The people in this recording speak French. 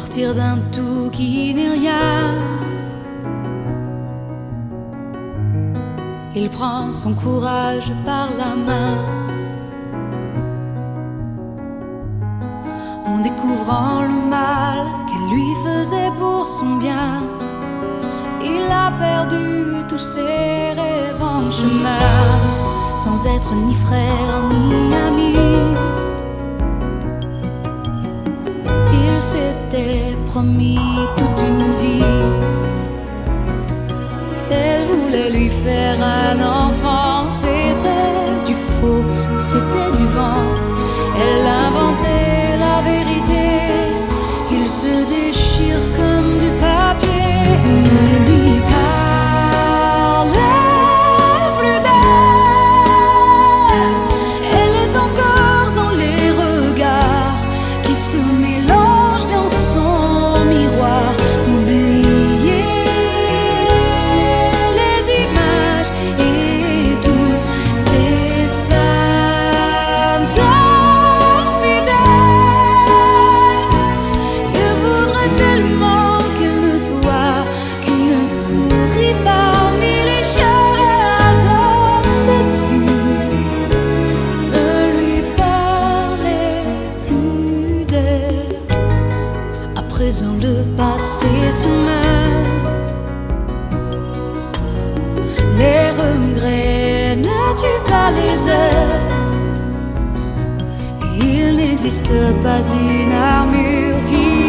sortir d'un tout qui n'est rien. Il prend son courage par la main, en découvrant le mal qu'elle lui faisait pour son bien. Il a perdu tous ses rêves en chemin, sans être ni frère ni ami. Il s'était promis toute une vie. Elle voulait lui faire un enfant. C'était du faux, c'était du vent. Elle inventait la vérité. Il se déchire comme du papier. Ne lui parlez plus d'elle. Elle est encore dans les regards qui se mélangent dans son miroir. Oubliez les images et toutes ces femmes infidèles. Il voudrait tellement qu'elle ne soit qu'une souris parmi les chats dans cette vie. Ne lui parlez plus d'elle. À présent le passé sommeille. Les regrets ne tuent pas les heures. Il n'existe pas une armure qui